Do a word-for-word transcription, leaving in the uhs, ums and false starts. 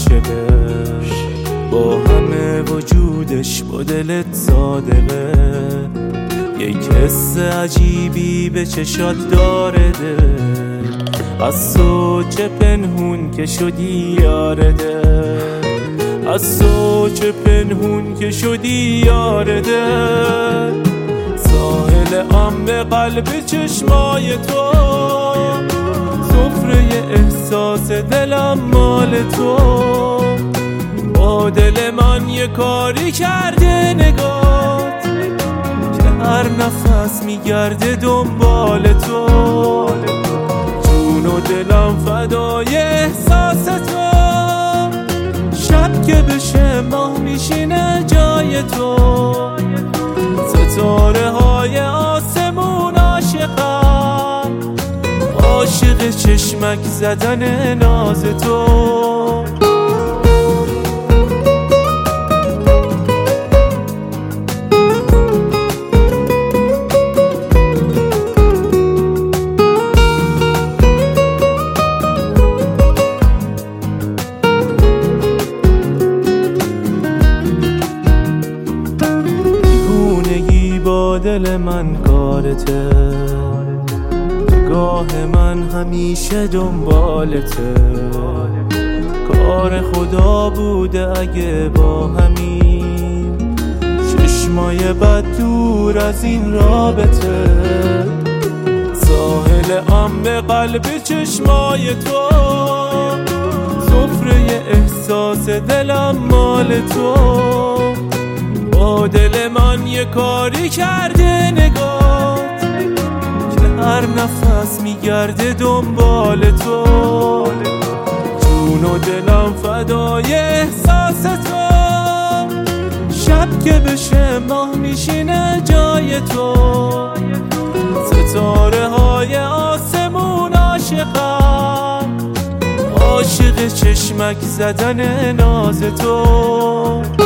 عاشقش، با همه وجودش با دلت صادقه. یک حس عجیبی به چشات داره ده، از تو چه پنهون که شدی یاره ده، از تو چه پنهون که شدی یاره ده. ساحل عام قلب چشمای تو، سفره احساس دلم مال تو. با دل من یه کاری کرده نگات، که هر نفس میگرده دنبال تو. جون و دلم فدای احساس تو، شب که بشه ماه میشینه جای تو. ستاره های آسمون عاشقم، عاشق چشمک زدن ناز تو. با دل من کارته، نگاه من همیشه دنبالته. کار خدا بوده اگه با همین چشمای بد دور از این رابطه. ساحل عام قلب چشمای تو، سفره احساس دلم مال تو. با دل من یه کاری کرده نگات، که هر نفس میگرده دنبال تو. جون و دلم فدای احساس تو، شب که بشه ماه میشینه جای تو. ستاره های آسمون عاشقم، عاشق چشمک زدن ناز تو.